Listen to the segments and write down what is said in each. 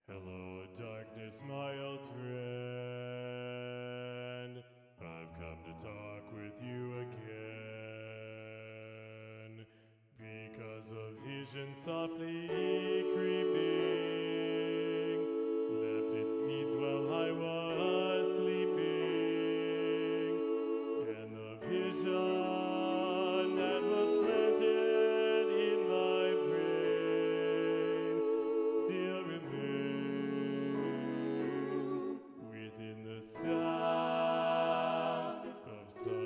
Hello, darkness, my old friend. I've come to talk with you again because a vision softly creeping left its seeds while I was sleeping, and the vision that was planted in my brain still remains within the sound of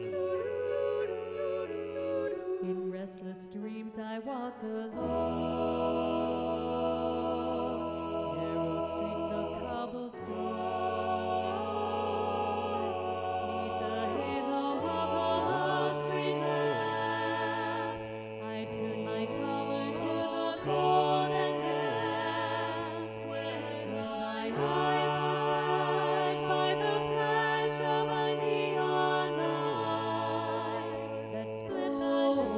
silence. In restless dreams I walked alone, narrow streets of cobblestone, neath the halo of a street lamp. I turned my collar to the cold and damp, when my eyes were seized by the flash of a neon light that split the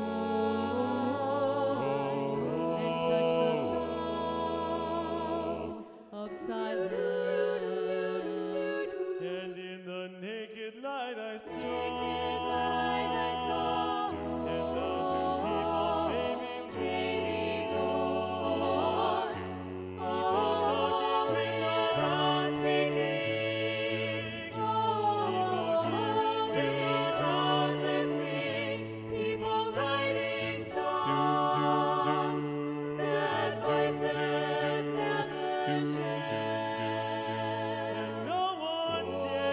night and touched the sound of silence. And in the naked light I saw 10,000 people, maybe more. People talking without speaking. People listening. People writing songs that voices never share. And no one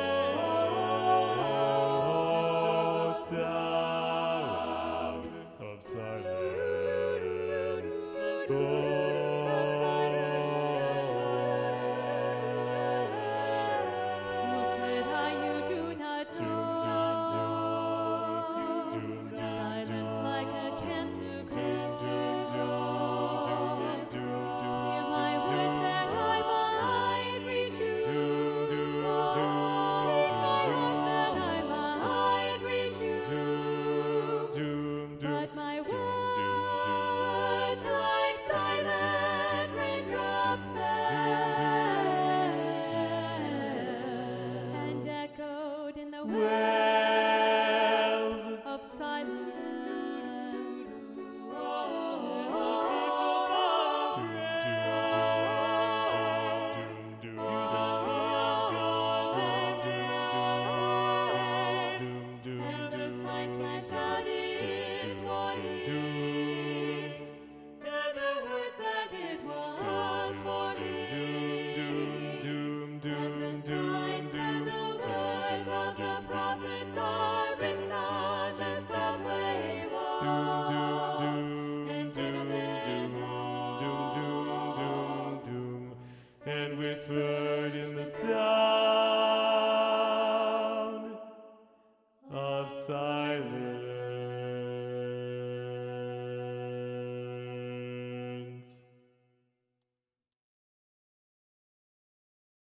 dared disturb the sound of silence. Fool, said I, you do not know. Silence like a cancer grows. Hear my words that I might reach you. Take my arms that I might reach you. But my words like silent raindrops fell and echoed in the wells of silence. And the sign flashed out its warning, and the words that it was for me. And the signs and the words of the prophets are written on the subway walls and tenement halls. And whispered in the sound